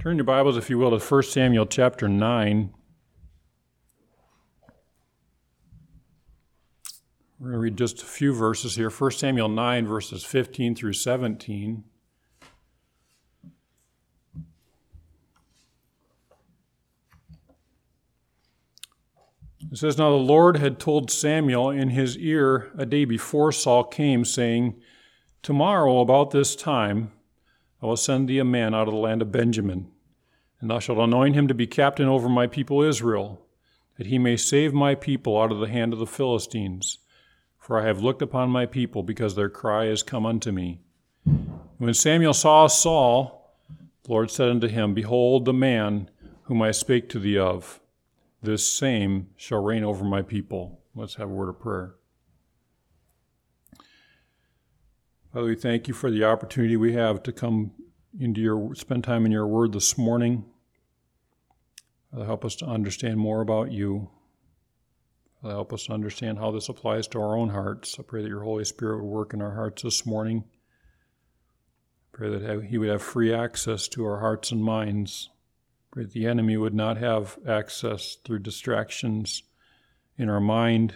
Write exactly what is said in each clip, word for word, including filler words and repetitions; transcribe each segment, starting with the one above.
Turn your Bibles, if you will, to First Samuel chapter nine. We're going to read just a few verses here. First Samuel nine, verses fifteen through seventeen. It says, "Now the Lord had told Samuel in his ear a day before Saul came, saying, 'Tomorrow about this time I will send thee a man out of the land of Benjamin, and thou shalt anoint him to be captain over my people Israel, that he may save my people out of the hand of the Philistines. For I have looked upon my people, because their cry is come unto me.' When Samuel saw Saul, the Lord said unto him, Behold the man whom I spake to thee of. This same shall reign over my people." Let's have a word of prayer. Father, we thank you for the opportunity we have to come into your, spend time in your word this morning. Father, help us to understand more about you. Father, help us to understand how this applies to our own hearts. I pray that your Holy Spirit would work in our hearts this morning. I pray that he would have free access to our hearts and minds. I pray that the enemy would not have access through distractions in our mind.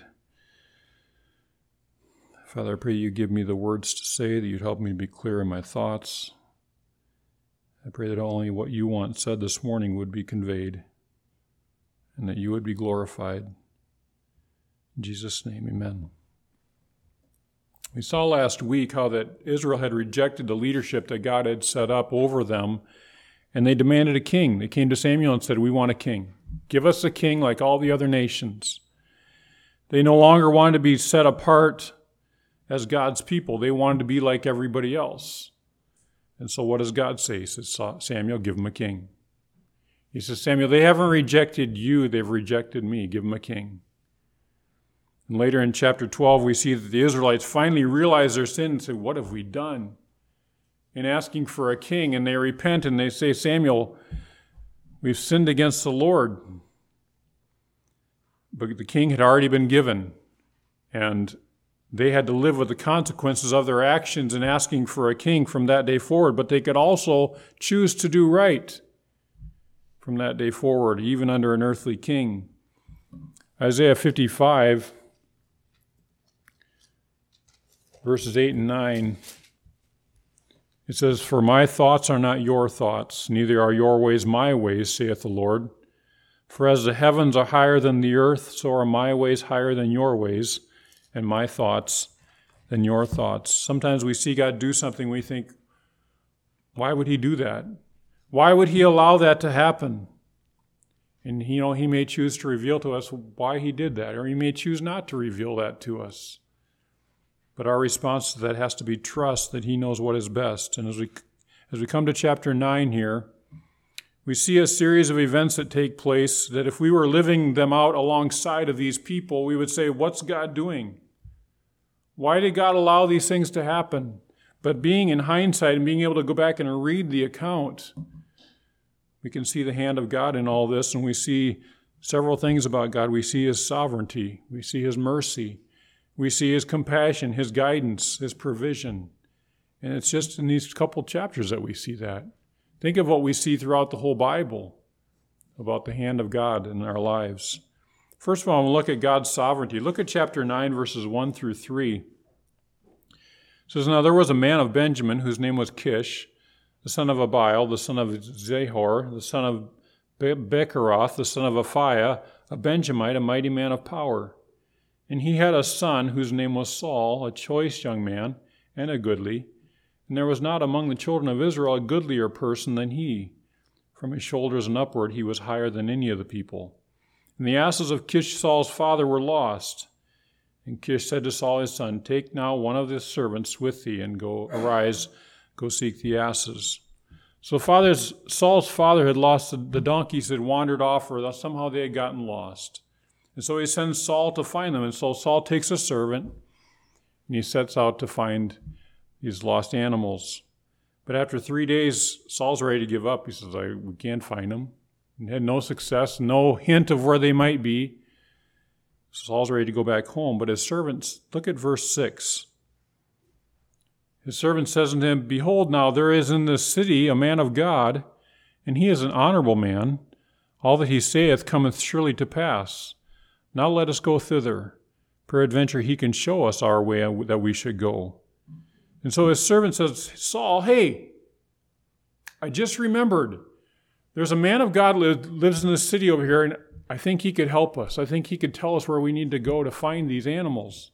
Father, I pray you give me the words to say, that you'd help me to be clear in my thoughts. I pray that only what you want said this morning would be conveyed, and that you would be glorified. In Jesus' name, amen. We saw last week how that Israel had rejected the leadership that God had set up over them, and they demanded a king. They came to Samuel and said, "We want a king. Give us a king like all the other nations." They no longer wanted to be set apart as God's people. They wanted to be like everybody else. And so what does God say? He says, "Samuel, give them a king." He says, "Samuel, they haven't rejected you, they've rejected me. Give them a king." And later in chapter twelve, we see that the Israelites finally realize their sin and say, "What have we done?" In asking for a king, and they repent and they say, "Samuel, we've sinned against the Lord." But the king had already been given, and they had to live with the consequences of their actions in asking for a king from that day forward. But they could also choose to do right from that day forward, even under an earthly king. Isaiah fifty-five, verses eight and nine, it says, "For my thoughts are not your thoughts, neither are your ways my ways, saith the Lord. For as the heavens are higher than the earth, so are my ways higher than your ways, and my thoughts than your thoughts." Sometimes we see God do something, we think, why would he do that? Why would he allow that to happen? And, you know, he may choose to reveal to us why he did that, or he may choose not to reveal that to us. But our response to that has to be trust that he knows what is best. And as we as we come to chapter nine here, we see a series of events that take place that if we were living them out alongside of these people, we would say, what's God doing? Why did God allow these things to happen? But being in hindsight and being able to go back and read the account, we can see the hand of God in all this, and we see several things about God. We see his sovereignty. We see his mercy. We see his compassion, his guidance, his provision. And it's just in these couple chapters that we see that. Think of what we see throughout the whole Bible about the hand of God in our lives. First of all, we'll look at God's sovereignty. Look at chapter nine, verses one through three. It says, "Now there was a man of Benjamin whose name was Kish, the son of Abiel, the son of Zahor, the son of Be- Becheroth, the son of Aphiah, a Benjamite, a mighty man of power. And he had a son whose name was Saul, a choice young man, and a goodly. And there was not among the children of Israel a goodlier person than he. From his shoulders and upward he was higher than any of the people. And the asses of Kish Saul's father were lost. And Kish said to Saul his son, Take now one of the servants with thee, and go arise, go seek the asses." So father's, Saul's father had lost the, the donkeys, had wandered off, or somehow they had gotten lost. And so he sends Saul to find them. And so Saul takes a servant, and he sets out to find these lost animals. But after three days, Saul's ready to give up. He says, I, we can't find them. And had no success, no hint of where they might be. Saul's ready to go back home. But his servants, look at verse six. His servant says unto him, Behold now, there is in this city a man of God, and he is an honorable man. All that he saith cometh surely to pass. Now let us go thither. Peradventure he can show us our way that we should go. And so his servant says, Saul, hey, I just remembered. There's a man of God that lives in this city over here, and I think he could help us. I think he could tell us where we need to go to find these animals.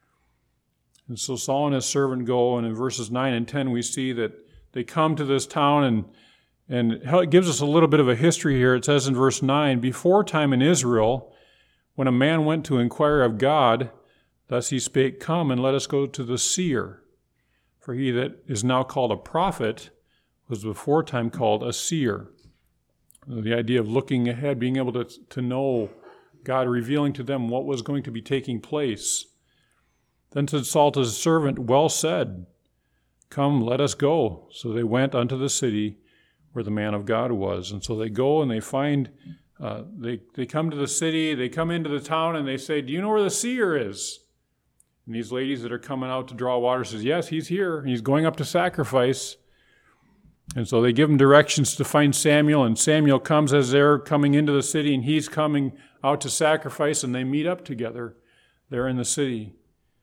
And so Saul and his servant go, and in verses nine and ten we see that they come to this town, and, and it gives us a little bit of a history here. It says in verse nine, before time in Israel, when a man went to inquire of God, thus he spake, come and let us go to the seer. For he that is now called a prophet was before time called a seer. The idea of looking ahead, being able to, to know God, revealing to them what was going to be taking place. Then said Saul to his servant, well said, come, let us go. So they went unto the city where the man of God was. And so they go and they find, uh, they, they come to the city, they come into the town, and they say, do you know where the seer is? And these ladies that are coming out to draw water says, yes, he's here. He's going up to sacrifice. And so they give him directions to find Samuel, and Samuel comes as they're coming into the city, and he's coming out to sacrifice, and they meet up together there in the city.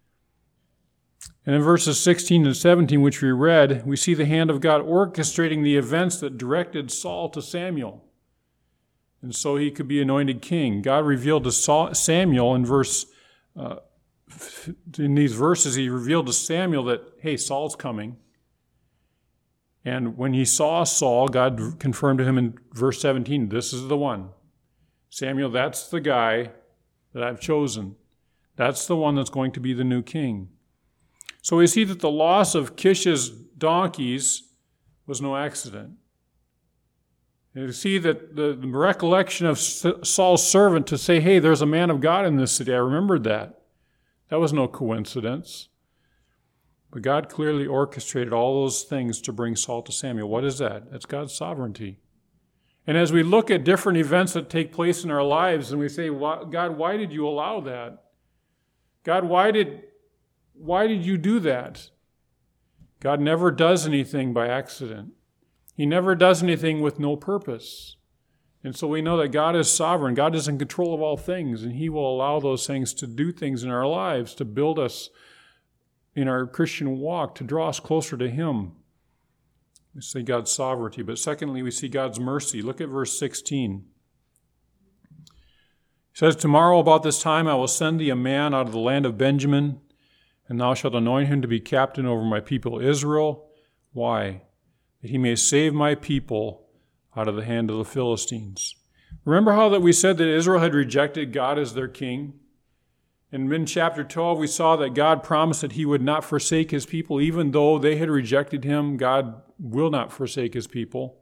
And in verses sixteen and seventeen, which we read, we see the hand of God orchestrating the events that directed Saul to Samuel. And so he could be anointed king. God revealed to Saul, Samuel in verse uh, in these verses, he revealed to Samuel that, hey, Saul's coming. And when he saw Saul, God confirmed to him in verse seventeen, this is the one. Samuel, that's the guy that I've chosen. That's the one that's going to be the new king. So we see that the loss of Kish's donkeys was no accident. And you see that the, the recollection of Saul's servant to say, hey, there's a man of God in this city. I remembered that. That was no coincidence. But God clearly orchestrated all those things to bring Saul to Samuel. What is that? That's God's sovereignty. And as we look at different events that take place in our lives and we say, God, why did you allow that? God, why did, why did you do that? God never does anything by accident. He never does anything with no purpose. And so we know that God is sovereign. God is in control of all things, and he will allow those things to do things in our lives, to build us in our Christian walk, to draw us closer to him. We see God's sovereignty. But secondly, we see God's mercy. Look at verse sixteen. He says, tomorrow about this time I will send thee a man out of the land of Benjamin, and thou shalt anoint him to be captain over my people Israel. Why? That he may save my people out of the hand of the Philistines. Remember how that we said that Israel had rejected God as their king? And in chapter twelve, we saw that God promised that he would not forsake his people. Even though they had rejected him, God will not forsake his people.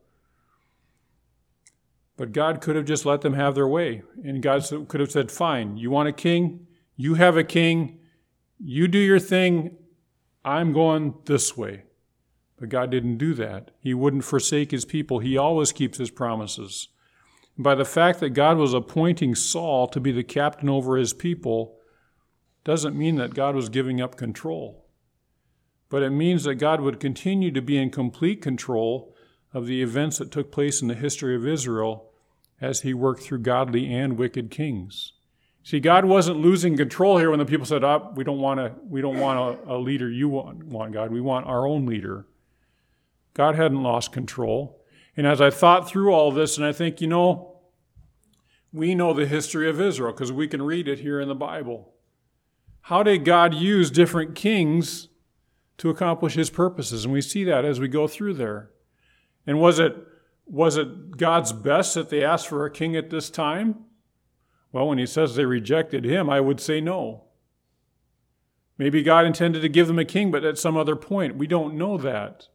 But God could have just let them have their way. And God could have said, fine, you want a king? You have a king. You do your thing. I'm going this way. But God didn't do that. He wouldn't forsake his people. He always keeps his promises. And by the fact that God was appointing Saul to be the captain over his people doesn't mean that God was giving up control. But it means that God would continue to be in complete control of the events that took place in the history of Israel as he worked through godly and wicked kings. See, God wasn't losing control here when the people said, oh, we don't want, a, we don't want a, a leader you want, want, God. We want our own leader. God hadn't lost control. And as I thought through all this, and I think, you know, we know the history of Israel because we can read it here in the Bible. How did God use different kings to accomplish his purposes? And we see that as we go through there. And was it, was it God's best that they asked for a king at this time? Well, when he says they rejected him, I would say no. Maybe God intended to give them a king, but at some other point. We don't know that.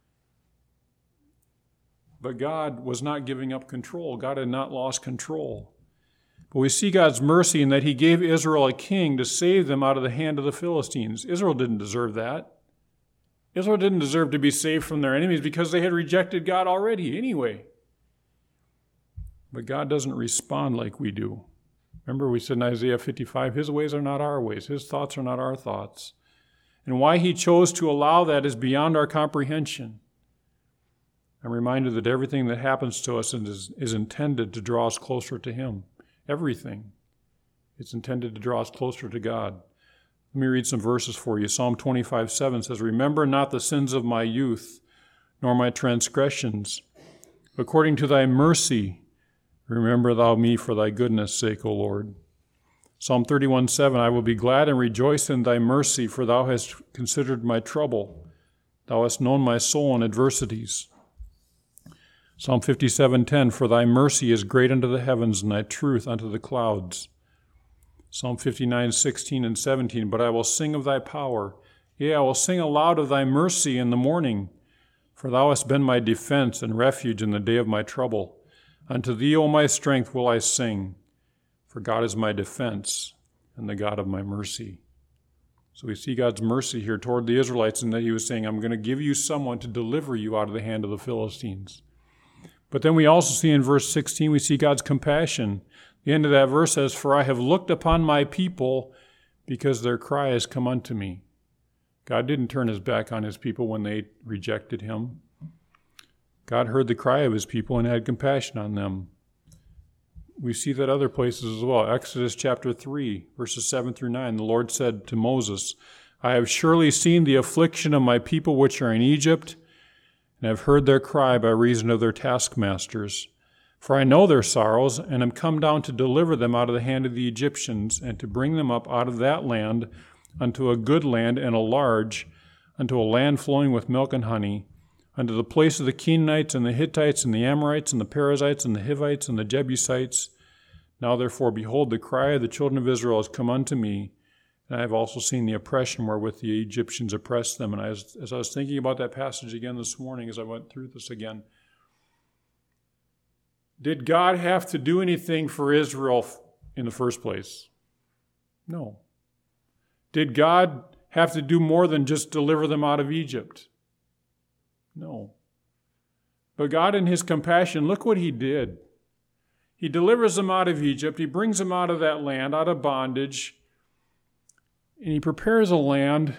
But God was not giving up control. God had not lost control. But we see God's mercy in that he gave Israel a king to save them out of the hand of the Philistines. Israel didn't deserve that. Israel didn't deserve to be saved from their enemies because they had rejected God already anyway. But God doesn't respond like we do. Remember we said in Isaiah fifty-five, his ways are not our ways. His thoughts are not our thoughts. And why he chose to allow that is beyond our comprehension. I'm reminded that everything that happens to us is, is intended to draw us closer to Him. Everything. It's intended to draw us closer to God. Let me read some verses for you. Psalm twenty-five seven says, "Remember not the sins of my youth, nor my transgressions. According to thy mercy, remember thou me for thy goodness' sake, O Lord." Psalm thirty-one seven, "I will be glad and rejoice in thy mercy, for thou hast considered my trouble. Thou hast known my soul in adversities." Psalm fifty-seven ten, "For thy mercy is great unto the heavens, and thy truth unto the clouds." Psalm fifty-nine sixteen and seventeen, "But I will sing of thy power. Yea, I will sing aloud of thy mercy in the morning. For thou hast been my defense and refuge in the day of my trouble. Unto thee, O my strength, will I sing. For God is my defense and the God of my mercy." So we see God's mercy here toward the Israelites, in that He was saying, I'm going to give you someone to deliver you out of the hand of the Philistines. But then we also see in verse sixteen, we see God's compassion. The end of that verse says, "For I have looked upon my people, because their cry has come unto me." God didn't turn His back on His people when they rejected Him. God heard the cry of His people and had compassion on them. We see that other places as well. Exodus chapter three, verses seven through nine, the Lord said to Moses, "I have surely seen the affliction of my people which are in Egypt, and have heard their cry by reason of their taskmasters. For I know their sorrows, and am come down to deliver them out of the hand of the Egyptians, and to bring them up out of that land unto a good land and a large, unto a land flowing with milk and honey, unto the place of the Canaanites and the Hittites and the Amorites and the Perizzites and the Hivites and the Jebusites. Now therefore, behold, the cry of the children of Israel has come unto me, and I have also seen the oppression wherewith the Egyptians oppressed them." And I was, as I was thinking about that passage again this morning, as I went through this again, did God have to do anything for Israel in the first place? No. Did God have to do more than just deliver them out of Egypt? No. But God in His compassion, look what He did. He delivers them out of Egypt. He brings them out of that land, out of bondage. And He prepares a land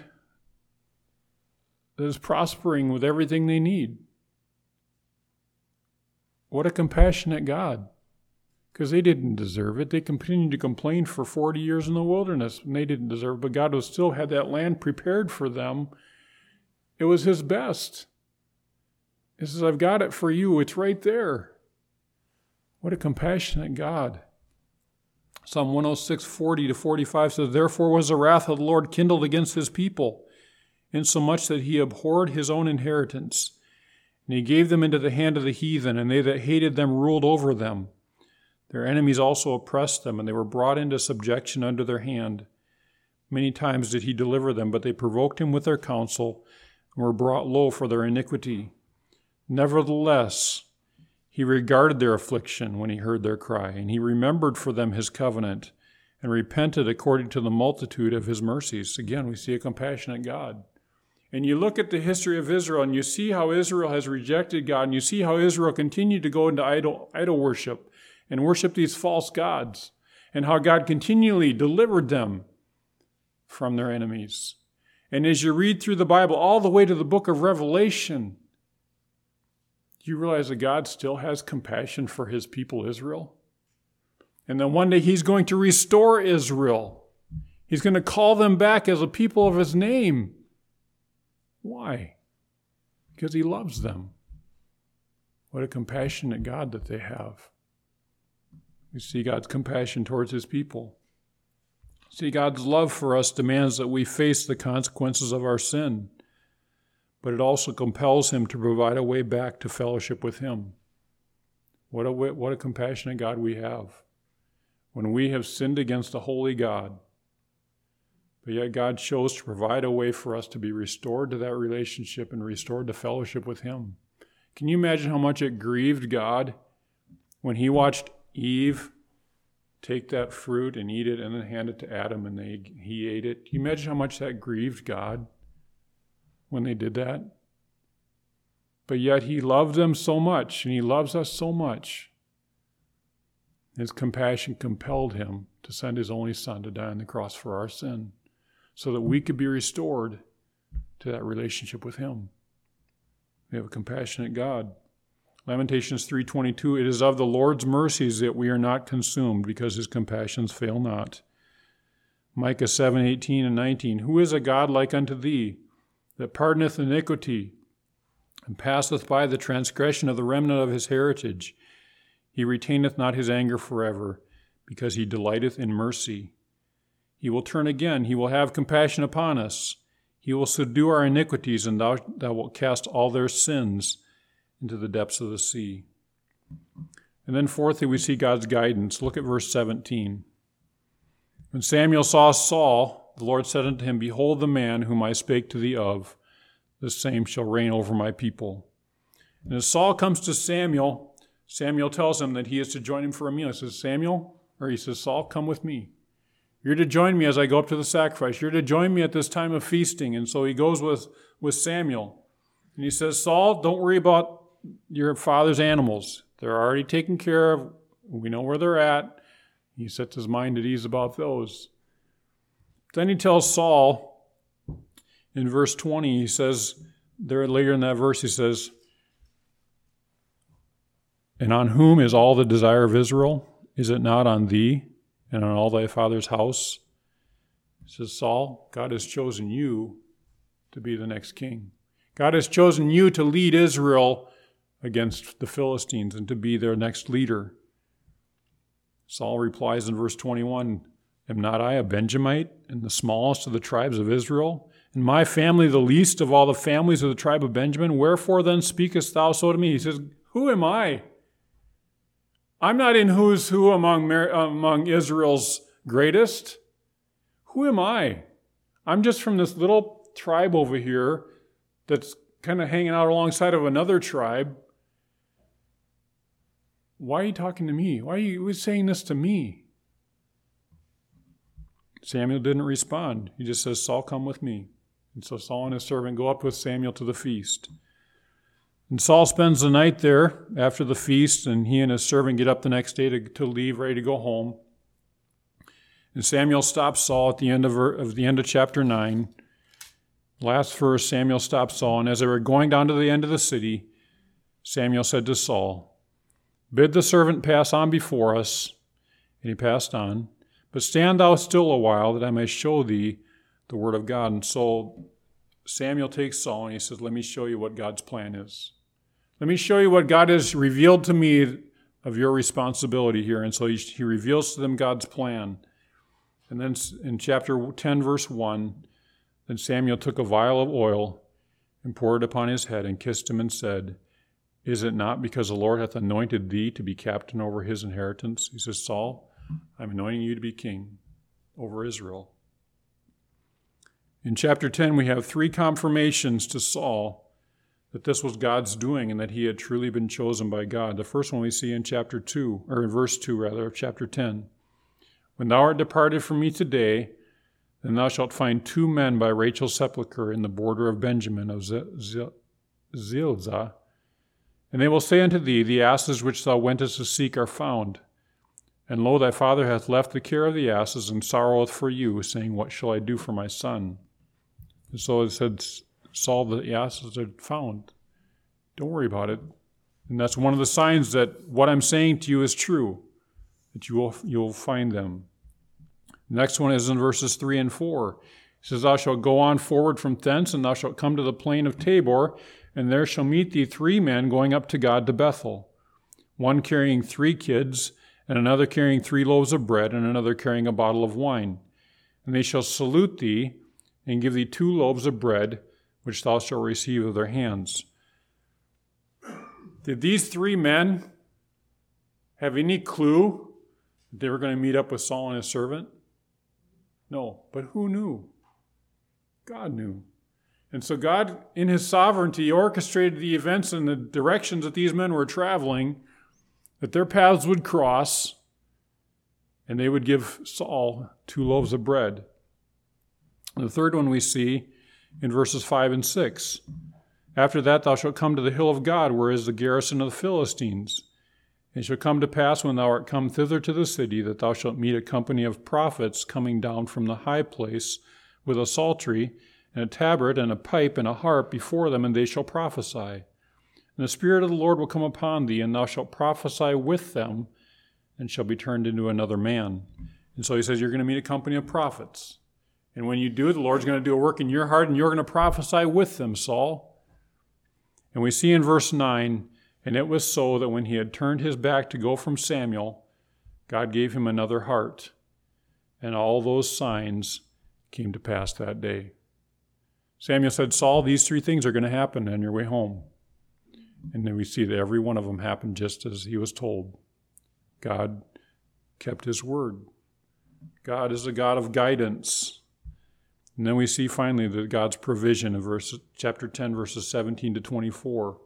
that is prospering with everything they need. What a compassionate God. Because they didn't deserve it. They continued to complain for forty years in the wilderness, and they didn't deserve it. But God was still had that land prepared for them. It was His best. He says, I've got it for you. It's right there. What a compassionate God. Psalm one oh six, forty to forty-five says, "Therefore was the wrath of the Lord kindled against His people, insomuch that He abhorred His own inheritance. And He gave them into the hand of the heathen, and they that hated them ruled over them. Their enemies also oppressed them, and they were brought into subjection under their hand. Many times did He deliver them, but they provoked Him with their counsel, and were brought low for their iniquity. Nevertheless, He regarded their affliction when He heard their cry, and He remembered for them His covenant, and repented according to the multitude of His mercies." Again, we see a compassionate God. And you look at the history of Israel, and you see how Israel has rejected God, and you see how Israel continued to go into idol, idol worship and worship these false gods, and how God continually delivered them from their enemies. And as you read through the Bible all the way to the book of Revelation, do you realize that God still has compassion for His people Israel? And then one day He's going to restore Israel. He's going to call them back as a people of His name. Why? Because He loves them. What a compassionate God that they have. We see God's compassion towards His people. See, God's love for us demands that we face the consequences of our sin, but it also compels Him to provide a way back to fellowship with Him. What a, what a compassionate God we have. When we have sinned against a holy God, but yet God chose to provide a way for us to be restored to that relationship and restored to fellowship with Him. Can you imagine how much it grieved God when He watched Eve take that fruit and eat it and then hand it to Adam and they, he ate it? Can you imagine how much that grieved God when they did that? But yet He loved them so much, and He loves us so much. His compassion compelled Him to send His only Son to die on the cross for our sin, so that we could be restored to that relationship with Him. We have a compassionate God. Lamentations three twenty-two, it is of the Lord's mercies that we are not consumed, because his compassions fail not. Micah seven eighteen and nineteen, who is a God like unto thee, that pardoneth iniquity, and passeth by the transgression of the remnant of his heritage? He retaineth not his anger forever, because he delighteth in mercy. He will turn again, he will have compassion upon us. He will subdue our iniquities, and thou, thou wilt cast all their sins into the depths of the sea. And then fourthly, we see God's guidance. Look at verse seventeen. When Samuel saw Saul, the Lord said unto him, behold the man whom I spake to thee of, the same shall reign over my people. And as Saul comes to Samuel, Samuel tells him that he is to join him for a meal. He says, Samuel, or he says, Saul, come with me. You're to join me as I go up to the sacrifice. You're to join me at this time of feasting. And so he goes with, with Samuel. And he says, Saul, don't worry about your father's animals. They're already taken care of. We know where they're at. He sets his mind at ease about those. Then he tells Saul in verse twenty, he says, there later in that verse, he says, and on whom is all the desire of Israel? Is it not on thee and on all thy father's house? He says, Saul, God has chosen you to be the next king. God has chosen you to lead Israel against the Philistines and to be their next leader. Saul replies in verse twenty-one, am not I a Benjamite and the smallest of the tribes of Israel? And my family the least of all the families of the tribe of Benjamin? Wherefore then speakest thou so to me? He says, who am I? I'm not in who's who among, among Israel's greatest. Who am I? I'm just from this little tribe over here that's kind of hanging out alongside of another tribe. Why are you talking to me? Why are you saying this to me? Samuel didn't respond. He just says, Saul, come with me. And so Saul and his servant go up with Samuel to the feast. And Saul spends the night there after the feast, and he and his servant get up the next day to, to leave, ready to go home. And Samuel stops Saul at the end of, of the end of chapter nine. Last verse, Samuel stops Saul, and as they were going down to the end of the city, Samuel said to Saul, bid the servant pass on before us. And he passed on. But stand thou still a while, that I may show thee the word of God. And so Samuel takes Saul, and he says, let me show you what God's plan is. Let me show you what God has revealed to me of your responsibility here. And so he, he reveals to them God's plan. And then in chapter ten, verse one, then Samuel took a vial of oil and poured it upon his head and kissed him and said, is it not because the Lord hath anointed thee to be captain over his inheritance? He says, Saul, I'm anointing you to be king over Israel. In chapter ten, we have three confirmations to Saul that this was God's doing and that he had truly been chosen by God. The first one we see in chapter two, or in verse two, rather, of chapter ten. When thou art departed from me today, then thou shalt find two men by Rachel's sepulchre in the border of Benjamin of Zilzah. And they will say unto thee, the asses which thou wentest to seek are found. And lo, thy father hath left the care of the asses, and sorroweth for you, saying, what shall I do for my son? And so it said, Saul, the asses are found. Don't worry about it. And that's one of the signs that what I'm saying to you is true, that you will, you will find them. The next one is in verses three and four. It says, thou shalt go on forward from thence, and thou shalt come to the plain of Tabor, and there shall meet thee three men going up to God to Bethel, one carrying three kids, and another carrying three loaves of bread, and another carrying a bottle of wine. And they shall salute thee, and give thee two loaves of bread, which thou shalt receive of their hands. Did these three men have any clue that they were going to meet up with Saul and his servant? No, but who knew? God knew. And so God, in his sovereignty, orchestrated the events and the directions that these men were traveling, that their paths would cross, and they would give Saul two loaves of bread. The third one we see in verses five and six. After that thou shalt come to the hill of God, where is the garrison of the Philistines. And it shall come to pass, when thou art come thither to the city, that thou shalt meet a company of prophets coming down from the high place with a psaltery, and a tabret, and a pipe, and a harp before them, and they shall prophesy. And the Spirit of the Lord will come upon thee, and thou shalt prophesy with them, and shall be turned into another man. And so he says, you're going to meet a company of prophets. And when you do, the Lord's going to do a work in your heart, and you're going to prophesy with them, Saul. And we see in verse nine, and it was so that when he had turned his back to go from Samuel, God gave him another heart. And all those signs came to pass that day. Samuel said, Saul, these three things are going to happen on your way home. And then we see that every one of them happened just as he was told. God kept his word. God is a God of guidance. And then we see finally that God's provision in verse, chapter ten, verses seventeen to twenty-four.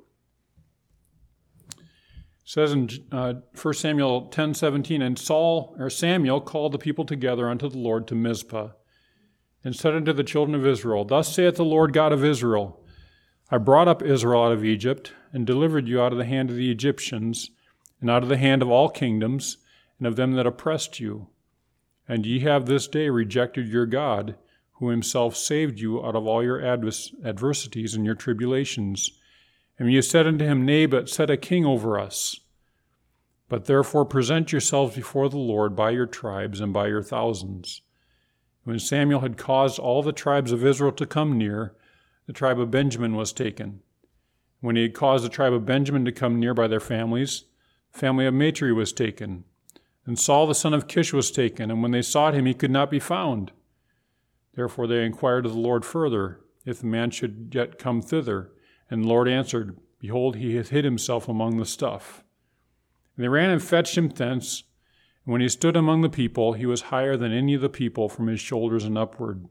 It says in uh, First Samuel ten seventeen, and Saul or Samuel called the people together unto the Lord to Mizpah, and said unto the children of Israel, Thus saith the Lord God of Israel, I brought up Israel out of Egypt, and delivered you out of the hand of the Egyptians, and out of the hand of all kingdoms, and of them that oppressed you. And ye have this day rejected your God, who himself saved you out of all your advers- adversities and your tribulations. And ye said unto him, Nay, but set a king over us. But therefore present yourselves before the Lord by your tribes and by your thousands. When Samuel had caused all the tribes of Israel to come near, the tribe of Benjamin was taken. When he had caused the tribe of Benjamin to come near by their families, the family of Matri was taken. And Saul the son of Kish was taken, and when they sought him, he could not be found. Therefore they inquired of the Lord further, if the man should yet come thither. And the Lord answered, Behold, he hath hid himself among the stuff. And they ran and fetched him thence. And when he stood among the people, he was higher than any of the people from his shoulders and upward.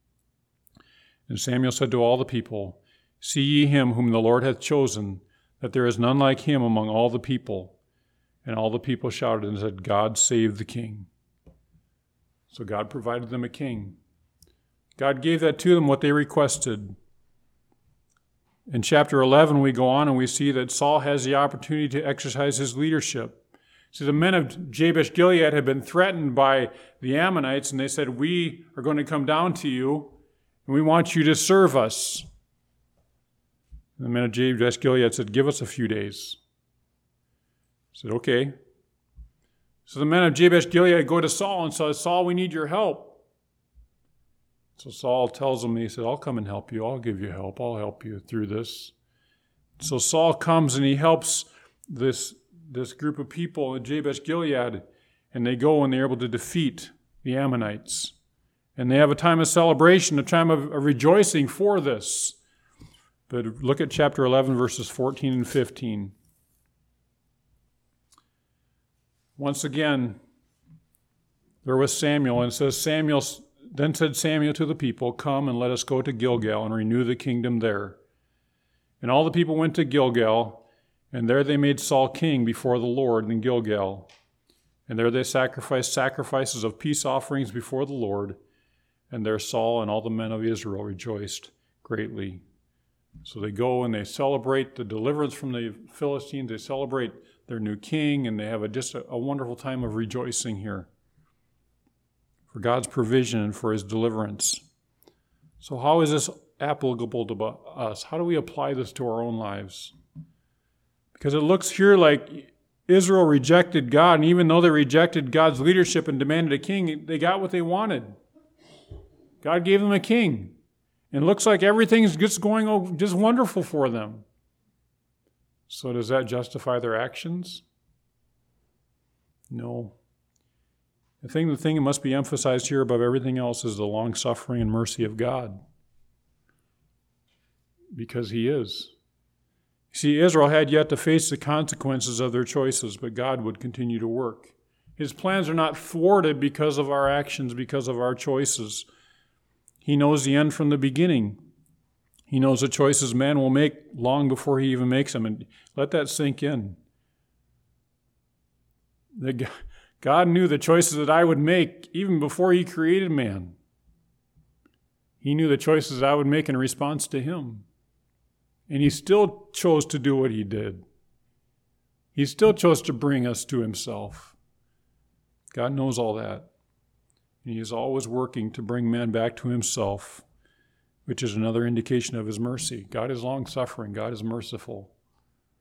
And Samuel said to all the people, See ye him whom the Lord hath chosen, that there is none like him among all the people. And all the people shouted and said, God save the king. So God provided them a king. God gave that to them what they requested. In chapter eleven, we go on and we see that Saul has the opportunity to exercise his leadership. See, the men of Jabesh Gilead had been threatened by the Ammonites, and they said, We are going to come down to you, and we want you to serve us. And the men of Jabesh Gilead said, Give us a few days. He said, Okay. So the men of Jabesh Gilead go to Saul and say, Saul, we need your help. So Saul tells them, he said, I'll come and help you. I'll give you help. I'll help you through this. So Saul comes and he helps this, this group of people in Jabesh Gilead, and they go and they're able to defeat the Ammonites. And they have a time of celebration, a time of, of rejoicing for this. But look at chapter eleven, verses fourteen and fifteen. Once again, there was Samuel, and it says, Samuel... Then said Samuel to the people, Come and let us go to Gilgal and renew the kingdom there. And all the people went to Gilgal, and there they made Saul king before the Lord in Gilgal. And there they sacrificed sacrifices of peace offerings before the Lord. And there Saul and all the men of Israel rejoiced greatly. So they go and they celebrate the deliverance from the Philistines. They celebrate their new king, and they have a, just a, a wonderful time of rejoicing here for God's provision and for his deliverance. So how is this applicable to us? How do we apply this to our own lives? Because it looks here like Israel rejected God, and even though they rejected God's leadership and demanded a king, they got what they wanted. God gave them a king. And it looks like everything's just going just wonderful for them. So does that justify their actions? No. The thing, the thing that must be emphasized here above everything else is the long-suffering and mercy of God. Because he is. See, Israel had yet to face the consequences of their choices, but God would continue to work. His plans are not thwarted because of our actions, because of our choices. He knows the end from the beginning. He knows the choices man will make long before he even makes them. And let that sink in. The God knew the choices that I would make even before he created man. He knew the choices I would make in response to him. And he still chose to do what he did. He still chose to bring us to himself. God knows all that. And he is always working to bring man back to himself, which is another indication of his mercy. God is long-suffering. God is merciful.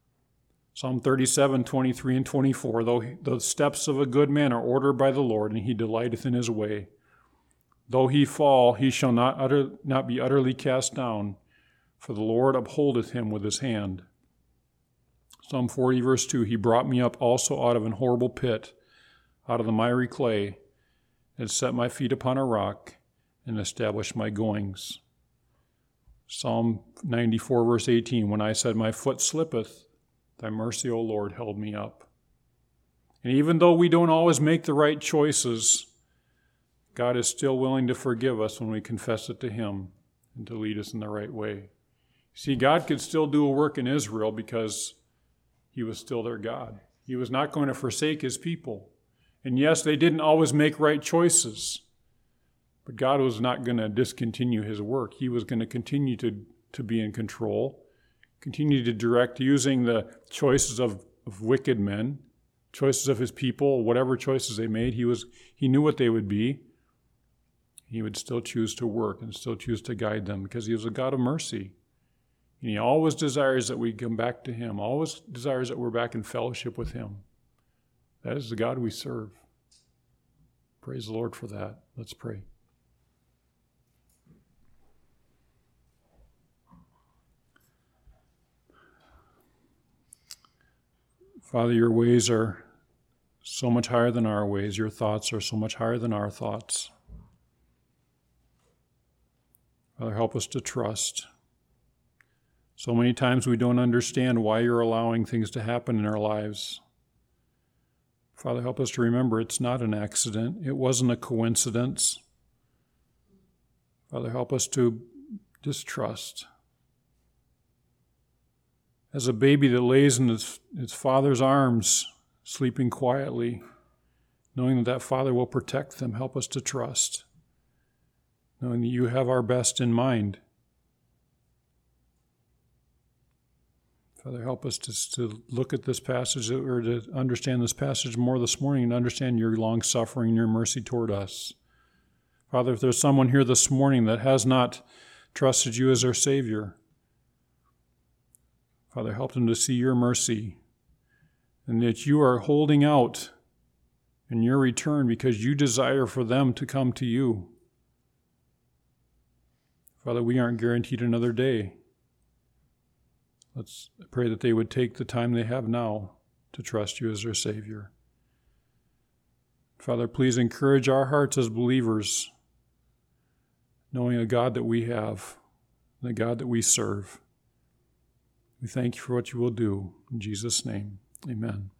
Psalm thirty-seven, twenty-three and twenty-four, though the steps of a good man are ordered by the Lord, and he delighteth in his way. Though he fall, he shall not, utter, not be utterly cast down, for the Lord upholdeth him with his hand. Psalm forty, verse two, he brought me up also out of an horrible pit, out of the miry clay, and set my feet upon a rock, and established my goings. Psalm ninety-four, verse eighteen, when I said, my foot slippeth, thy mercy, O Lord, held me up. And even though we don't always make the right choices, God is still willing to forgive us when we confess it to him and to lead us in the right way. See, God could still do a work in Israel because he was still their God. He was not going to forsake his people. And yes, they didn't always make right choices, but God was not going to discontinue his work. He was going to continue to, to be in control, continue to direct using the choices of, of wicked men, choices of his people, whatever choices they made. He was he knew what they would be. He would still choose to work and still choose to guide them because he was a God of mercy. And he always desires that we come back to him, always desires that we're back in fellowship with him. That is the God we serve. Praise the Lord for that. Let's pray. Father, your ways are so much higher than our ways. Your thoughts are so much higher than our thoughts. Father, help us to trust. So many times we don't understand why you're allowing things to happen in our lives. Father, help us to remember it's not an accident. It wasn't a coincidence. Father, help us to just trust. As a baby that lays in its, its father's arms, sleeping quietly, knowing that that father will protect them, help us to trust, knowing that you have our best in mind. Father, help us to, to look at this passage, or to understand this passage more this morning and understand your long-suffering, your mercy toward us. Father, if there's someone here this morning that has not trusted you as their Savior, Father, help them to see your mercy and that you are holding out in your return because you desire for them to come to you. Father, we aren't guaranteed another day. Let's pray that they would take the time they have now to trust you as their Savior. Father, please encourage our hearts as believers, knowing a God that we have, the God that we serve. We thank you for what you will do. In Jesus' name, amen.